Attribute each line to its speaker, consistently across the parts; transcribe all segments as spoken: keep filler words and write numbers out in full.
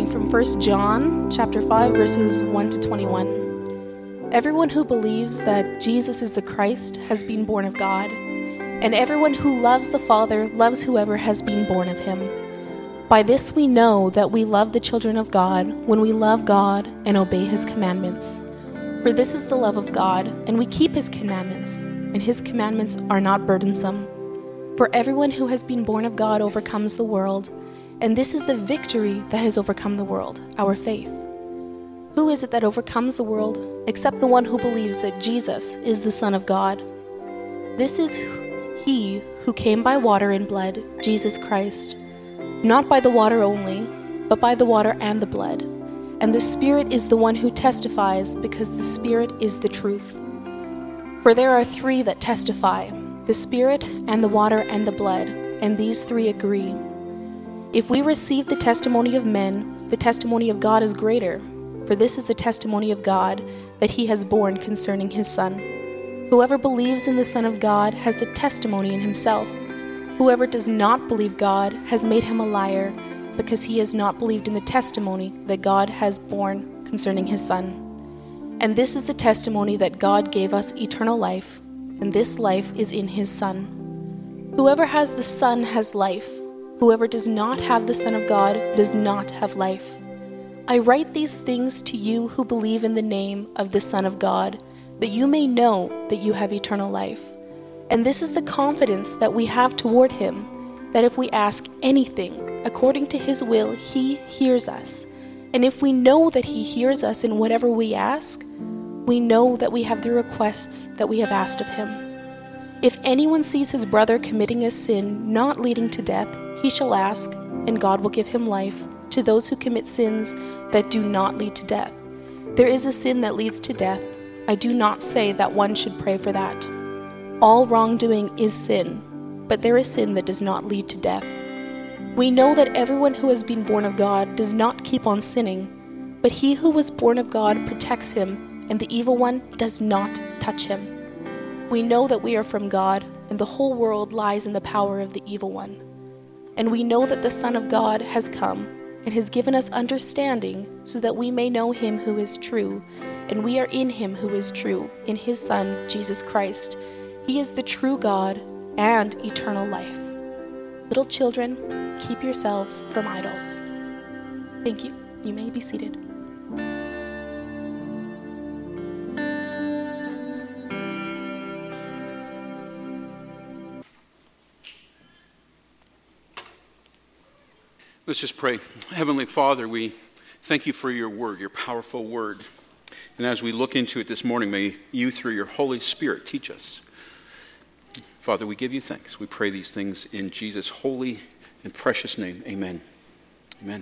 Speaker 1: from First John chapter five, verses one to twenty-one. Everyone who believes that Jesus is the Christ has been born of God, and everyone who loves the Father loves whoever has been born of him. By this we know that we love the children of God when we love God and obey his commandments. For this is the love of God, and we keep his commandments, and his commandments are not burdensome. For everyone who has been born of God overcomes the world, and this is the victory that has overcome the world, our faith. Who is it that overcomes the world except the one who believes that Jesus is the Son of God? This is he who came by water and blood, Jesus Christ, not by the water only, but by the water and the blood. And the Spirit is the one who testifies, because the Spirit is the truth. For there are three that testify, the Spirit and the water and the blood, and these three agree. If we receive the testimony of men, the testimony of God is greater, for this is the testimony of God that he has borne concerning his Son. Whoever believes in the Son of God has the testimony in himself. Whoever does not believe God has made him a liar, because he has not believed in the testimony that God has borne concerning his Son. And this is the testimony that God gave us eternal life, and this life is in his Son. Whoever has the Son has life. Whoever does not have the Son of God does not have life. I write these things to you who believe in the name of the Son of God, that you may know that you have eternal life. And this is the confidence that we have toward him, that if we ask anything according to his will, he hears us. And if we know that he hears us in whatever we ask, we know that we have the requests that we have asked of him. If anyone sees his brother committing a sin not leading to death, he shall ask, and God will give him life, to those who commit sins that do not lead to death. There is a sin that leads to death. I do not say that one should pray for that. All wrongdoing is sin, but there is sin that does not lead to death. We know that everyone who has been born of God does not keep on sinning, but he who was born of God protects him, and the evil one does not touch him. We know that we are from God, and the whole world lies in the power of the evil one. And we know that the Son of God has come, and has given us understanding, so that we may know him who is true, and we are in him who is true, in his Son, Jesus Christ. He is the true God and eternal life. Little children, keep yourselves from idols. Thank you. You may be seated.
Speaker 2: Let's just pray. Heavenly Father, we thank you for your word, your powerful word. And as we look into it this morning, may you, through your Holy Spirit, teach us. Father, we give you thanks. We pray these things in Jesus' holy and precious name. Amen. Amen.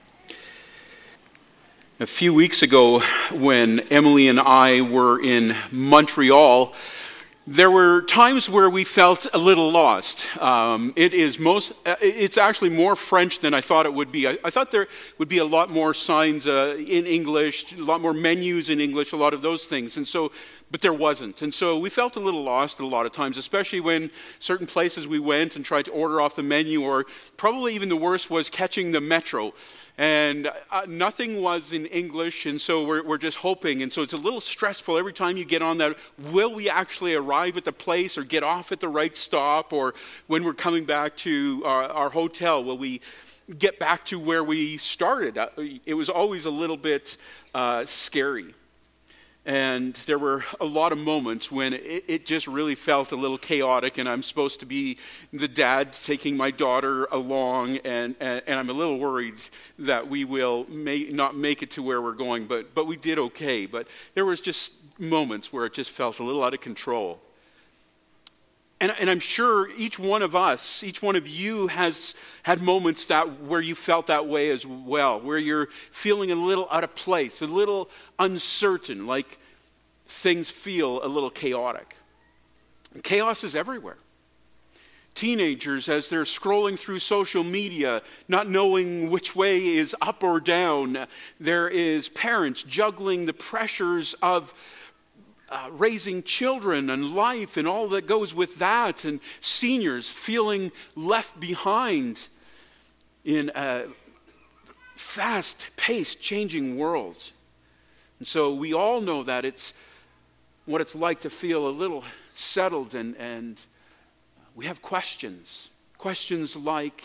Speaker 2: A few weeks ago, when Emily and I were in Montreal, there were times where we felt a little lost. Um, it is most, it's actually more French than I thought it would be. I, I thought there would be a lot more signs uh, in English, a lot more menus in English, a lot of those things. And so, but there wasn't. And so we felt a little lost a lot of times, especially when certain places we went and tried to order off the menu, or probably even the worst was catching the metro. And uh, nothing was in English, and so we're, we're just hoping. And so it's a little stressful every time you get on that. Will we actually arrive at the place or get off at the right stop? Or when we're coming back to our, our hotel, will we get back to where we started? Uh, it was always a little bit uh, scary. And there were a lot of moments when it, it just really felt a little chaotic, and I'm supposed to be the dad taking my daughter along, and, and, and I'm a little worried that we will may not make it to where we're going, but, but we did okay. But there was just moments where it just felt a little out of control. And, and I'm sure each one of us, each one of you has had moments that where you felt that way as well, where you're feeling a little out of place, a little uncertain, like things feel a little chaotic. And chaos is everywhere. Teenagers, as they're scrolling through social media, not knowing which way is up or down. There is parents juggling the pressures of Uh, raising children and life and all that goes with that, and seniors feeling left behind in a fast-paced, changing world. And so we all know that it's what it's like to feel a little settled, and, and we have questions. Questions like,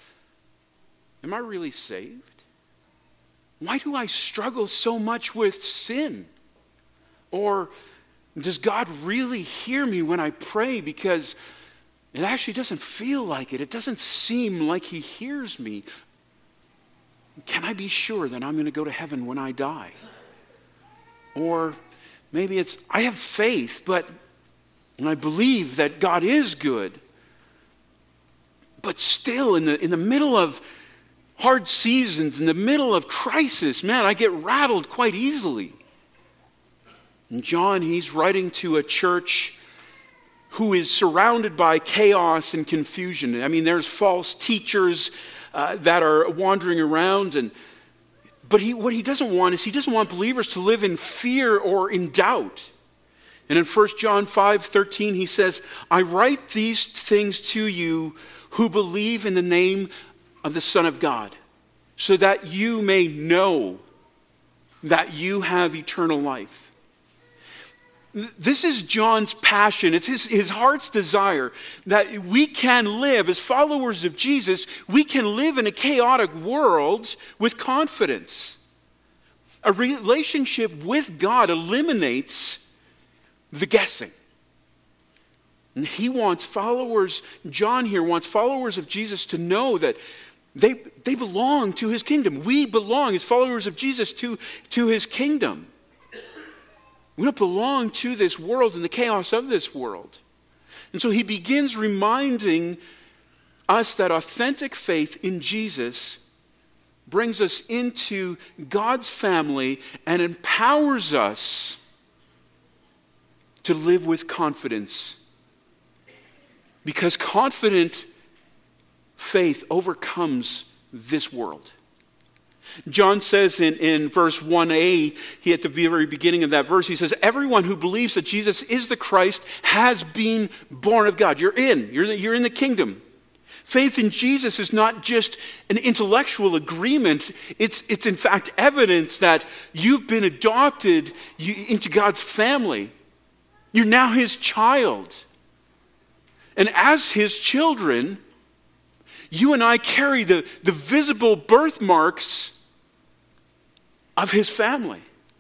Speaker 2: am I really saved? Why do I struggle so much with sin? Or does God really hear me when I pray? Because it actually doesn't feel like it. It doesn't seem like he hears me. Can I be sure that I'm going to go to heaven when I die? Or maybe it's, I have faith, but and I believe that God is good. But still, in the in the middle of hard seasons, in the middle of crisis, man, I get rattled quite easily. And John, he's writing to a church who is surrounded by chaos and confusion. I mean, there's false teachers uh, that are wandering around, and but he what he doesn't want is he doesn't want believers to live in fear or in doubt. And in First John five thirteen, he says, I write these things to you who believe in the name of the Son of God, so that you may know that you have eternal life. This is John's passion. It's his, his heart's desire that we can live as followers of Jesus. We can live in a chaotic world with confidence. A relationship with God eliminates the guessing. And he wants followers, John here wants followers of Jesus to know that they, they belong to his kingdom. We belong as followers of Jesus to, to his kingdom. We don't belong to this world and the chaos of this world. And so he begins reminding us that authentic faith in Jesus brings us into God's family and empowers us to live with confidence. Because confident faith overcomes this world. John says in, in verse one a, he at the very beginning of that verse, he says, everyone who believes that Jesus is the Christ has been born of God. You're in. You're, you're in the kingdom. Faith in Jesus is not just an intellectual agreement. It's, it's in fact evidence that you've been adopted into God's family. You're now his child. And as his children, you and I carry the, the visible birthmarks of his family.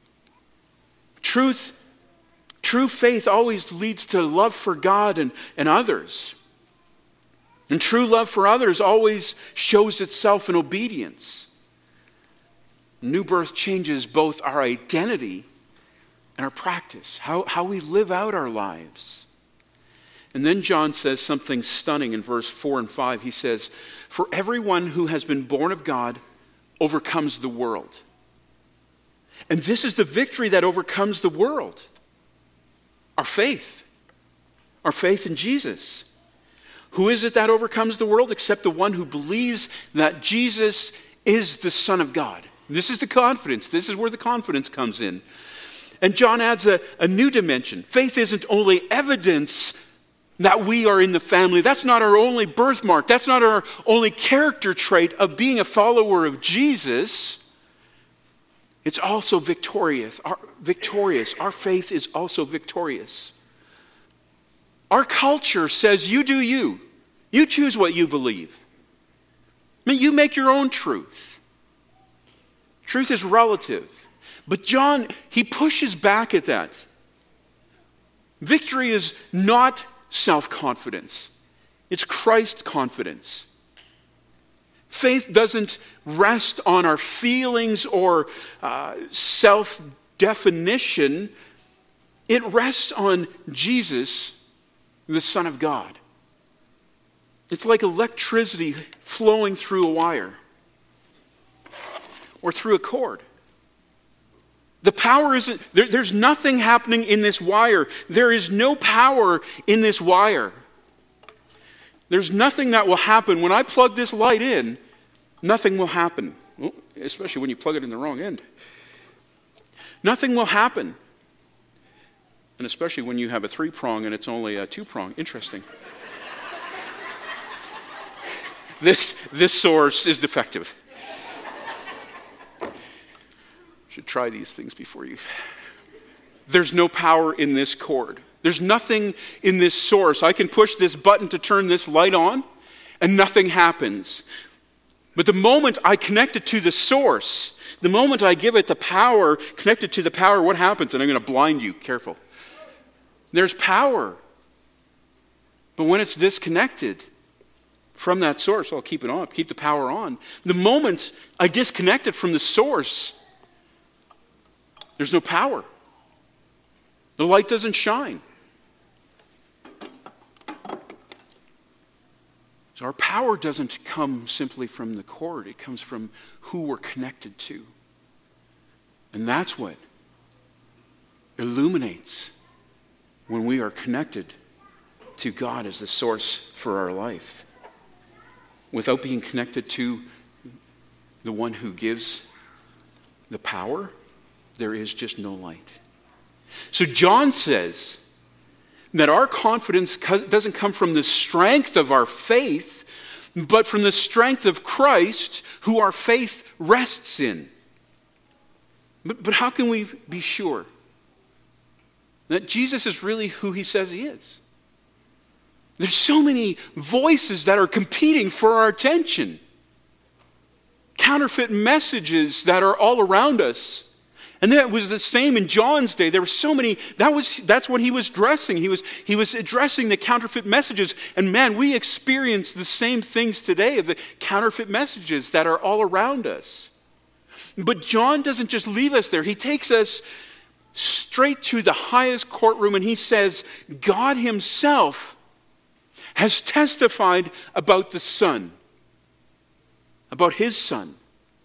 Speaker 2: Truth, true faith always leads to love for God and, and others. And true love for others always shows itself in obedience. New birth changes both our identity and our practice, how, how we live out our lives. And then John says something stunning in verse four and five. He says, for everyone who has been born of God overcomes the world. And this is the victory that overcomes the world. Our faith. Our faith in Jesus. Who is it that overcomes the world except the one who believes that Jesus is the Son of God? This is the confidence. This is where the confidence comes in. And John adds a, a new dimension. Faith isn't only evidence that we are in the family. That's not our only birthmark. That's not our only character trait of being a follower of Jesus. It's also victorious. Our, victorious. Our faith is also victorious. Our culture says you do you. You choose what you believe. I mean, you make your own truth. Truth is relative. But John, he pushes back at that. Victory is not self-confidence. It's Christ confidence. Faith doesn't rest on our feelings or uh, self-definition. It rests on Jesus, the Son of God. It's like electricity flowing through a wire or through a cord. The power isn't, there, there's nothing happening in this wire. There is no power in this wire. There's nothing that will happen. When I plug this light in, nothing will happen. Well, especially when you plug it in the wrong end. Nothing will happen. And especially when you have a three-prong and it's only a two-prong. Interesting. This, this source is defective. should try these things before you. There's no power in this cord. There's nothing in this source. I can push this button to turn this light on, and nothing happens. But the moment I connect it to the source, the moment I give it the power, connected to the power, what happens? And I'm going to blind you, careful. There's power. But when it's disconnected from that source, I'll keep it on, keep the power on. The moment I disconnect it from the source, there's no power. The light doesn't shine. So our power doesn't come simply from the cord. It comes from who we're connected to. And that's what illuminates when we are connected to God as the source for our life. Without being connected to the one who gives the power, there is just no light. So John says that our confidence doesn't come from the strength of our faith, but from the strength of Christ, who our faith rests in. But, but how can we be sure that Jesus is really who he says he is? There's so many voices that are competing for our attention. Counterfeit messages that are all around us. And that was the same in John's day. There were so many, that was that's what he was addressing. He was, he was addressing the counterfeit messages. And man, we experience the same things today of the counterfeit messages that are all around us. But John doesn't just leave us there. He takes us straight to the highest courtroom and he says, God himself has testified about the Son, about his Son.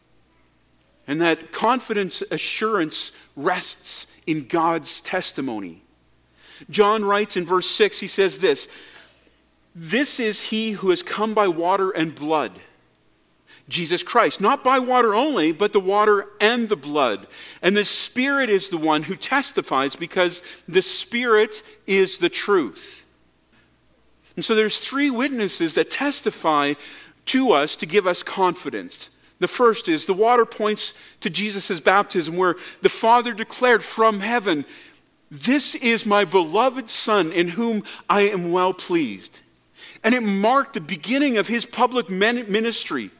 Speaker 2: And that confidence, assurance rests in God's testimony. John writes in verse six, he says this, this is he who has come by water and blood, Jesus Christ. Not by water only, but the water and the blood. And the Spirit is the one who testifies because the Spirit is the truth. And so there's three witnesses that testify to us to give us confidence. The first is the water points to Jesus' baptism where the Father declared from heaven, this is my beloved Son in whom I am well pleased. And it marked the beginning of his public ministry.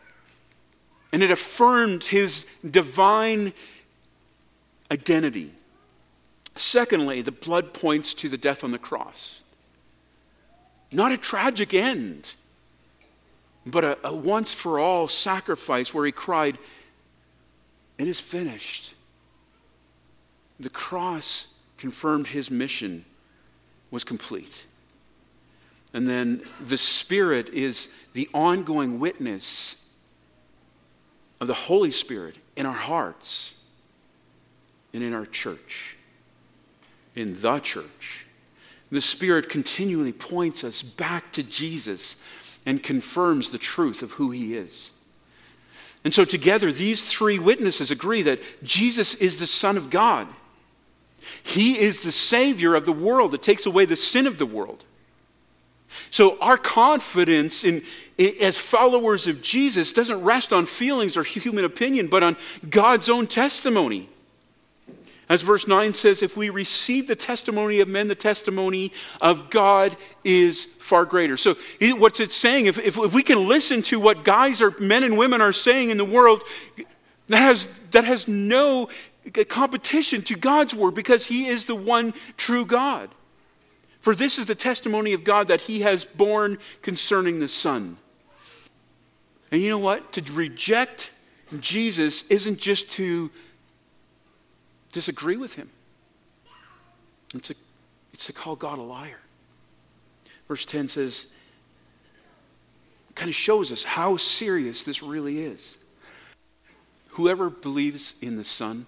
Speaker 2: And it affirmed his divine identity. Secondly, the blood points to the death on the cross. Not a tragic end, but a, a once-for-all sacrifice where he cried, it is finished. The cross confirmed his mission was complete. And then the Spirit is the ongoing witness of the Holy Spirit in our hearts and in our church, in the church. The Spirit continually points us back to Jesus and confirms the truth of who he is. And so together, these three witnesses agree that Jesus is the Son of God. He is the Savior of the world that takes away the sin of the world. So our confidence in, as followers of Jesus doesn't rest on feelings or human opinion, but on God's own testimony. As verse nine says, if we receive the testimony of men, the testimony of God is far greater. So what's it saying? If, if, if we can listen to what guys or men and women are saying in the world, that has, that has no competition to God's word because he is the one true God. For this is the testimony of God that he has borne concerning the Son. And you know what? To reject Jesus isn't just to disagree with him. It's, a, it's to call God a liar. Verse ten says, kind of shows us how serious this really is. Whoever believes in the Son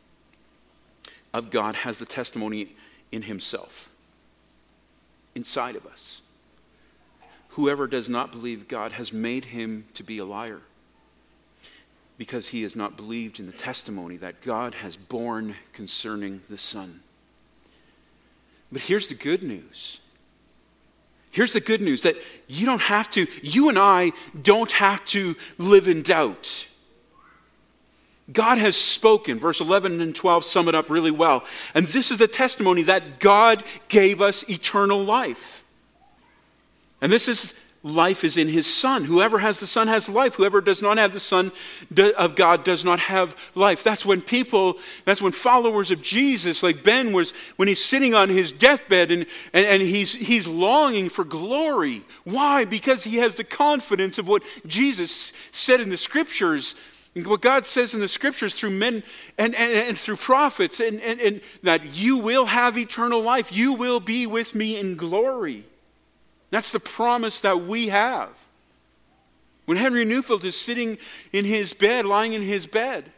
Speaker 2: of God has the testimony in himself, inside of us. Whoever does not believe God has made him to be a liar, because he has not believed in the testimony that God has borne concerning the Son. But here's the good news. Here's the good news that you don't have to, you and I don't have to live in doubt. God has spoken. Verse eleven and twelve sum it up really well. And this is the testimony that God gave us eternal life. And this is, life is in his Son. Whoever has the Son has life. Whoever does not have the Son of God does not have life. That's when people, that's when followers of Jesus, like Ben was, when he's sitting on his deathbed and, and, and he's, he's longing for glory. Why? Because he has the confidence of what Jesus said in the Scriptures, what God says in the Scriptures through men and, and, and through prophets, and, and, and that you will have eternal life. You will be with me in glory. That's the promise that we have. When Henry Neufeld is sitting in his bed, lying in his bed,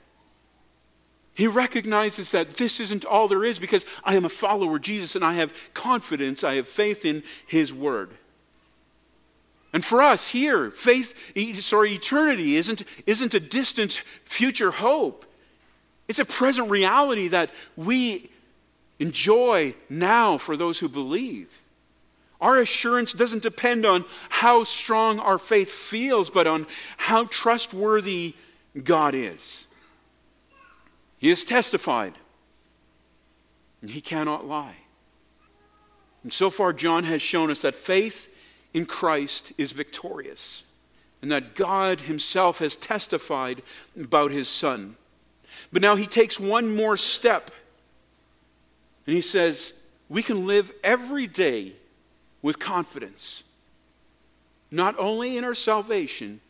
Speaker 2: he recognizes that this isn't all there is, because I am a follower of Jesus and I have confidence, I have faith in his word. And for us here, faith, sorry, eternity isn't, isn't a distant future hope. It's a present reality that we enjoy now for those who believe. Our assurance doesn't depend on how strong our faith feels, but on how trustworthy God is. He has testified, and he cannot lie. And so far, John has shown us that faith in Christ is victorious, and that God himself has testified about his Son. But now he takes one more step, and he says, we can live every day with confidence, not only in our salvation,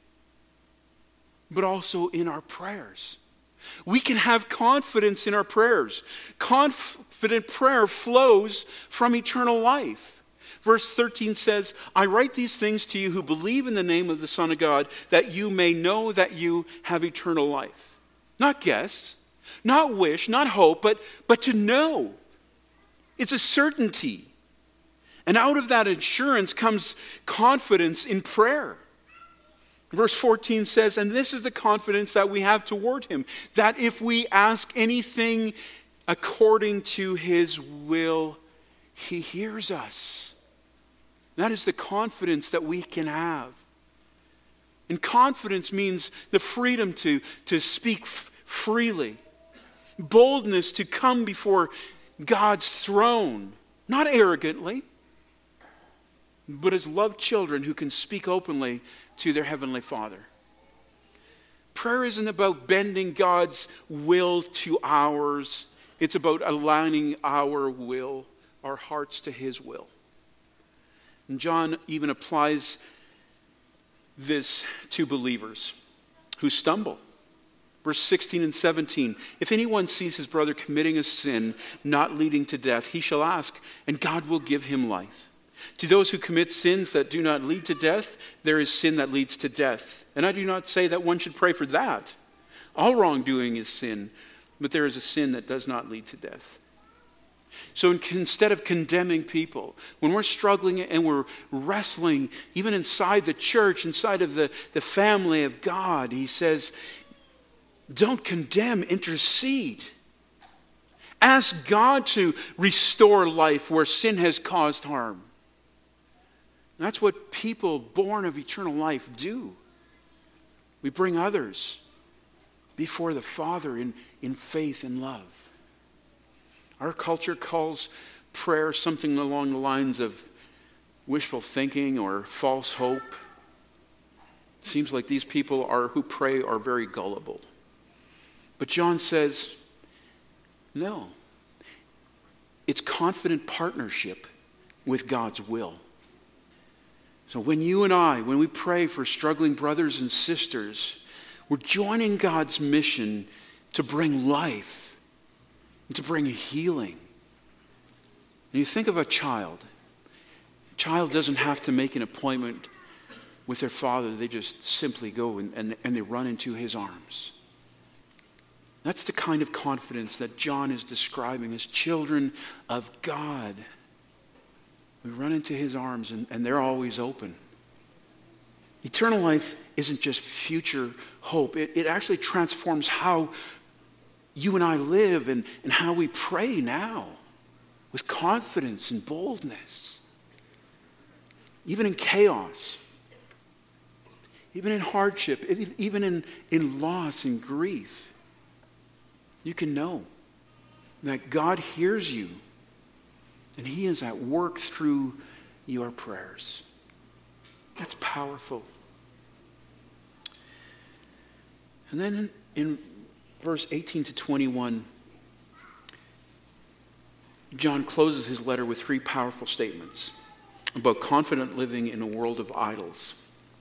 Speaker 2: but also in our prayers. We can have confidence in our prayers. Confident prayer flows from eternal life. Verse thirteen says, I write these things to you who believe in the name of the Son of God, that you may know that you have eternal life. Not guess, not wish, not hope, but, but to know. It's a certainty. And out of that assurance comes confidence in prayer. Verse fourteen says, and this is the confidence that we have toward him, that if we ask anything according to his will, he hears us. That is the confidence that we can have. And confidence means the freedom to, to speak f- freely. Boldness to come before God's throne, not arrogantly, but as loved children who can speak openly to their Heavenly Father. Prayer isn't about bending God's will to ours. It's about aligning our will, our hearts to his will. And John even applies this to believers who stumble. Verse sixteen and seventeen, if anyone sees his brother committing a sin not leading to death, he shall ask, and God will give him life. To those who commit sins that do not lead to death, there is sin that leads to death. And I do not say that one should pray for that. All wrongdoing is sin, but there is a sin that does not lead to death. So instead of condemning people, when we're struggling and we're wrestling, even inside the church, inside of the, the family of God, he says, don't condemn, intercede. Ask God to restore life where sin has caused harm. That's what people born of eternal life do. We bring others before the Father in, in faith and love. Our culture calls prayer something along the lines of wishful thinking or false hope. It seems like these people are who pray are very gullible. But John says, no. It's confident partnership with God's will. So when you and I, when we pray for struggling brothers and sisters, we're joining God's mission to bring life and to bring healing. And you think of a child. A child doesn't have to make an appointment with their father. They just simply go and, and, and they run into his arms. That's the kind of confidence that John is describing as children of God. We run into his arms and, and they're always open. Eternal life isn't just future hope. It, it actually transforms how you and I live and, and how we pray now with confidence and boldness. Even in chaos, even in hardship, even in, in loss and grief. You can know that God hears you and he is at work through your prayers. That's powerful. And then in, in verse eighteen to twenty-one, John closes his letter with three powerful statements about confident living in a world of idols.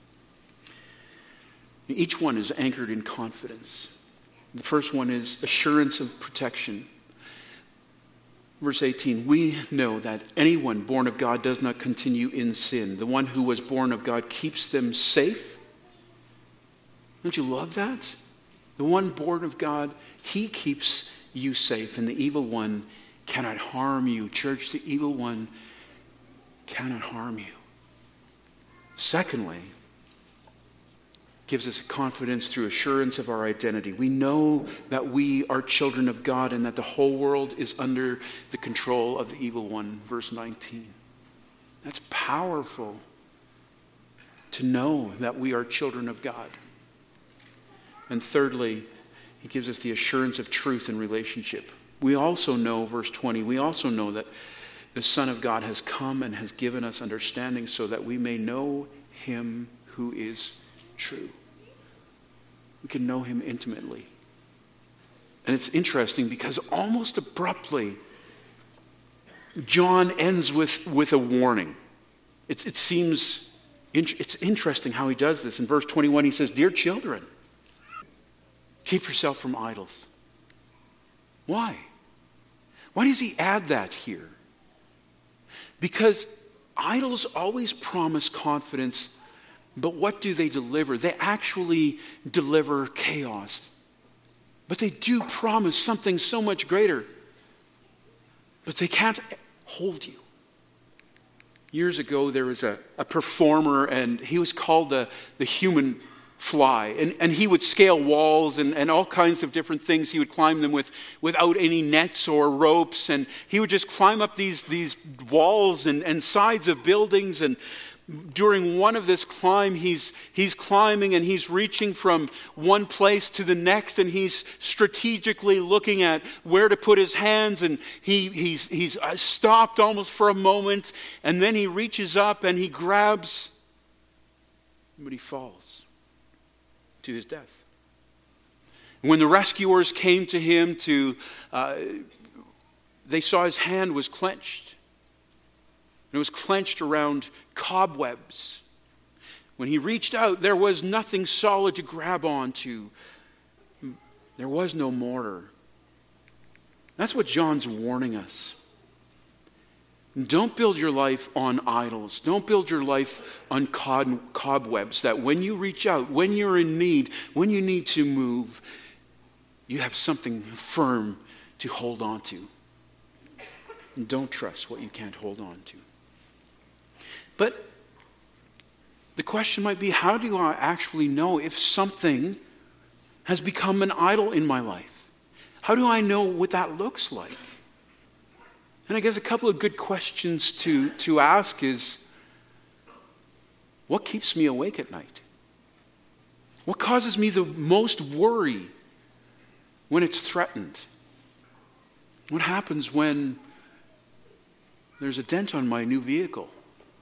Speaker 2: Each one is anchored in confidence. The first one is assurance of protection. Verse eighteen, we know that anyone born of God does not continue in sin. The one who was born of God keeps them safe. Don't you love that? The one born of God, he keeps you safe, and the evil one cannot harm you. Church, the evil one cannot harm you. Secondly, gives us confidence through assurance of our identity. We know that we are children of God and that the whole world is under the control of the evil one. Verse nineteen. That's powerful to know that we are children of God. And thirdly, he gives us the assurance of truth in relationship. We also know, verse twenty, we also know that the Son of God has come and has given us understanding so that we may know him who is true. We can know him intimately. And it's interesting because almost abruptly, John ends with, with a warning. It's, it seems, it's interesting how he does this. In verse twenty-one, he says, "Dear children, keep yourself from idols." Why? Why does he add that here? Because idols always promise confidence, but what do they deliver? They actually deliver chaos. But they do promise something so much greater. But they can't hold you. Years ago, there was a, a performer, and he was called the, the human fly. And, and he would scale walls and, and all kinds of different things. He would climb them with, without any nets or ropes. And he would just climb up these, these walls and, and sides of buildings. And during one of this climb, he's, he's climbing and he's reaching from one place to the next. And he's strategically looking at where to put his hands. And he, he's, he's stopped almost for a moment. And then he reaches up and he grabs, but he falls to his death. When the rescuers came to him, to uh, they saw his hand was clenched. It was clenched around cobwebs. When he reached out, there was nothing solid to grab onto. There was no mortar. That's what John's warning us. Don't build your life on idols. Don't build your life on cobwebs, that when you reach out, when you're in need, when you need to move, you have something firm to hold on to. And don't trust what you can't hold on to. But the question might be, how do I actually know if something has become an idol in my life? How do I know what that looks like? And I guess a couple of good questions to, to ask is, what keeps me awake at night? What causes me the most worry when it's threatened? What happens when there's a dent on my new vehicle?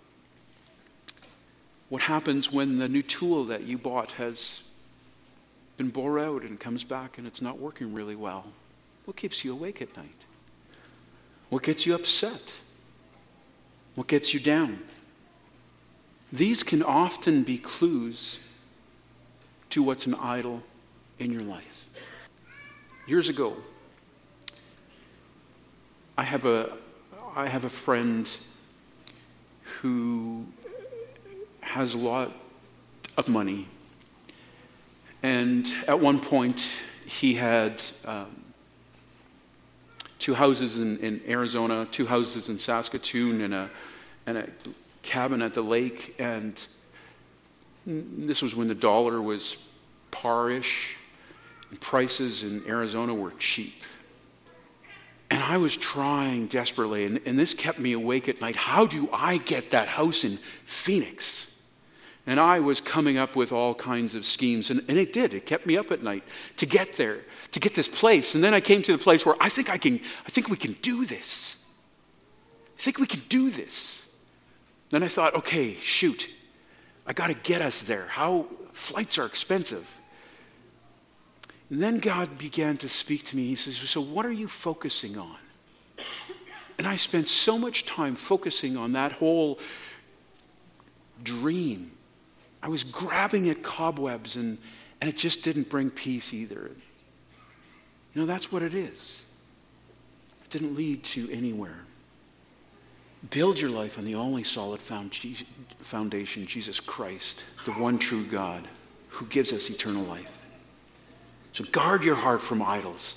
Speaker 2: What happens when the new tool that you bought has been bore out and comes back and it's not working really well? What keeps you awake at night? What gets you upset? What gets you down? These can often be clues to what's an idol in your life. Years ago, I have a I have a friend who has a lot of money, and at one point he had um, two houses in, in Arizona, two houses in Saskatoon, and a and a cabin at the lake. And this was when the dollar was par-ish, and prices in Arizona were cheap. And I was trying desperately, and, and this kept me awake at night. How do I get that house in Phoenix? And I was coming up with all kinds of schemes. And, and it did. It kept me up at night to get there, to get this place. And then I came to the place where I think I can, I think we can do this. I think we can do this. Then I thought, okay, shoot. I got to get us there. How flights are expensive. And then God began to speak to me. He says, so what are you focusing on? And I spent so much time focusing on that whole dream. I was grabbing at cobwebs, and, and it just didn't bring peace either. You know, that's what it is. It didn't lead to anywhere. Build your life on the only solid foundation, Jesus Christ, the one true God who gives us eternal life. So guard your heart from idols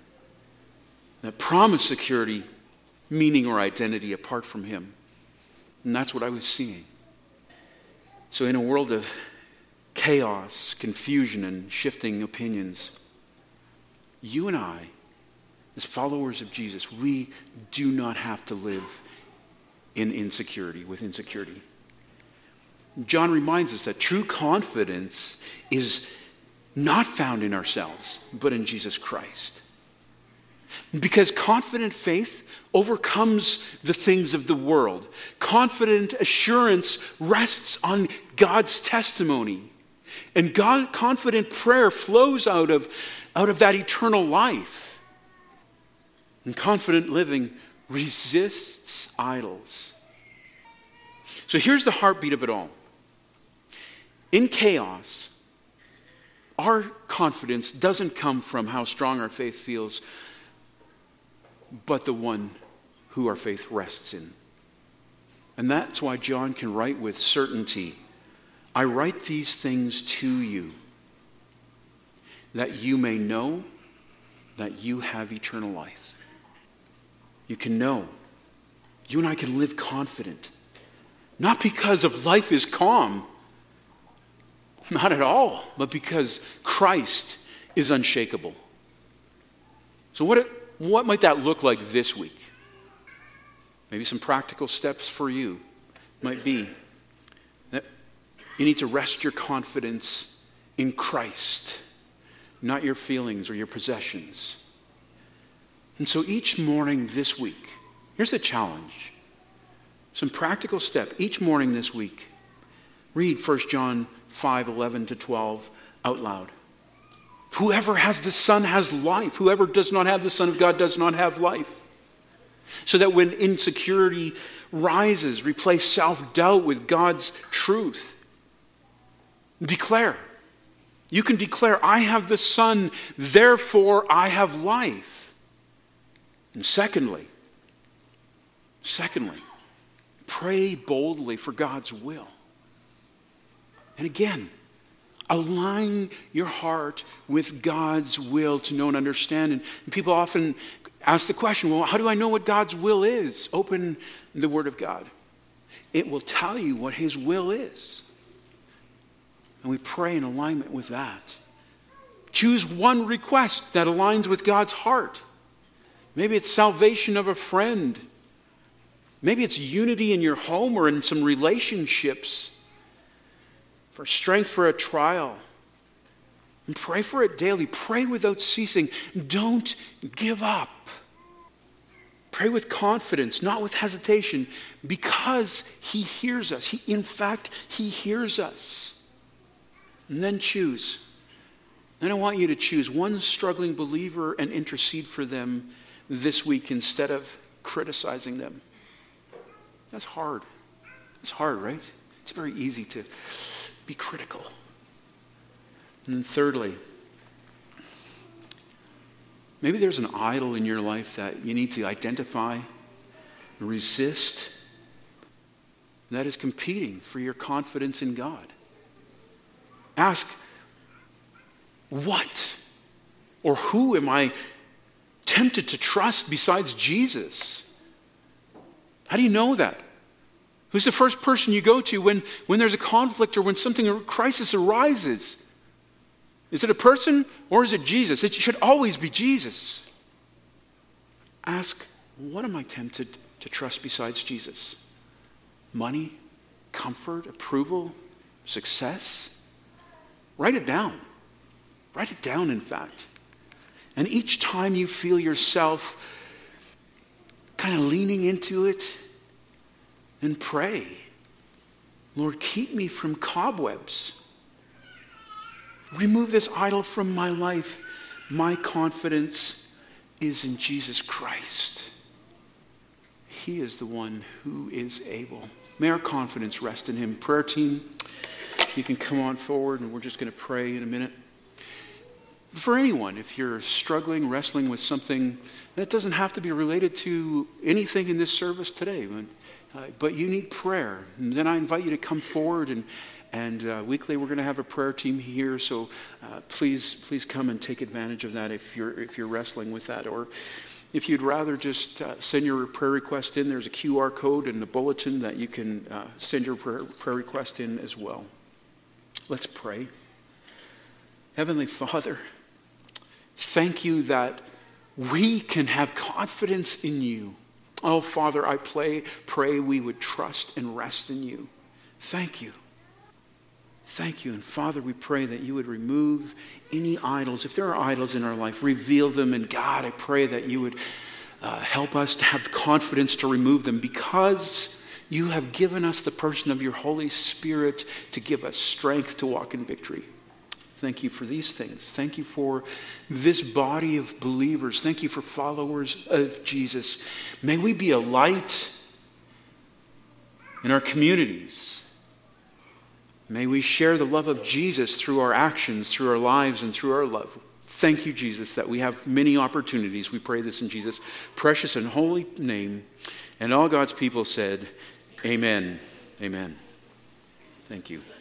Speaker 2: that promise security, meaning, or identity apart from him. And that's what I was seeing. So in a world of chaos, confusion, and shifting opinions, you and I, as followers of Jesus, we do not have to live in insecurity, with insecurity. John reminds us that true confidence is not found in ourselves, but in Jesus Christ. Because confident faith overcomes the things of the world. Confident assurance rests on God's testimony. And God, confident prayer flows out of, out of that eternal life. And confident living resists idols. So here's the heartbeat of it all. In chaos, our confidence doesn't come from how strong our faith feels, but the one who our faith rests in. And that's why John can write with certainty, I write these things to you, that you may know that you have eternal life. You can know. You and I can live confident. Not because of life is calm, not at all, but because Christ is unshakable. So what, what might that look like this week? Maybe some practical steps for you might be that you need to rest your confidence in Christ, not your feelings or your possessions. And so each morning this week, here's the challenge. Some practical step. Each morning this week, read First John five, eleven to twelve out loud. Whoever has the Son has life. Whoever does not have the Son of God does not have life. So that when insecurity rises, replace self-doubt with God's truth. Declare. You can declare, I have the Son, therefore I have life. And secondly, secondly, pray boldly for God's will. And again, align your heart with God's will to know and understand. And people often ask the question, well, how do I know what God's will is? Open the Word of God. It will tell you what His will is. And we pray in alignment with that. Choose one request that aligns with God's heart. Maybe it's salvation of a friend. Maybe it's unity in your home or in some relationships. For strength for a trial. And pray for it daily. Pray without ceasing. Don't give up. Pray with confidence, not with hesitation, because He hears us. He, in fact, He hears us. And then choose. Then I want you to choose one struggling believer and intercede for them this week instead of criticizing them. That's hard. It's hard, right? It's very easy to be critical. And then thirdly, maybe there's an idol in your life that you need to identify and resist that is competing for your confidence in God. Ask, what or who am I tempted to trust besides Jesus? How do you know that? Who's the first person you go to when, when there's a conflict or when something, a crisis arises? Is it a person or is it Jesus? It should always be Jesus. Ask, what am I tempted to trust besides Jesus? Money, comfort, approval, success? Write it down. Write it down, in fact. And each time you feel yourself kind of leaning into it, then pray. Lord, keep me from cobwebs. Remove this idol from my life. My confidence is in Jesus Christ. He is the one who is able. May our confidence rest in him. Prayer team, you can come on forward and we're just going to pray in a minute. For anyone, if you're struggling, wrestling with something, that doesn't have to be related to anything in this service today, but, uh, but you need prayer. And then I invite you to come forward, and, and uh, weekly we're going to have a prayer team here, so uh, please please come and take advantage of that if you're, if you're wrestling with that. Or if you'd rather just uh, send your prayer request in, there's a Q R code in the bulletin that you can uh, send your prayer, prayer request in as well. Let's pray. Heavenly Father, thank you that we can have confidence in you. Oh, Father, I pray, pray we would trust and rest in you. Thank you. Thank you. And Father, we pray that you would remove any idols. If there are idols in our life, reveal them. And God, I pray that you would uh, help us to have confidence to remove them, because you have given us the person of your Holy Spirit to give us strength to walk in victory. Thank you for these things. Thank you for this body of believers. Thank you for followers of Jesus. May we be a light in our communities. May we share the love of Jesus through our actions, through our lives, and through our love. Thank you, Jesus, that we have many opportunities. We pray this in Jesus' precious and holy name. And all God's people said, amen. Amen. Thank you.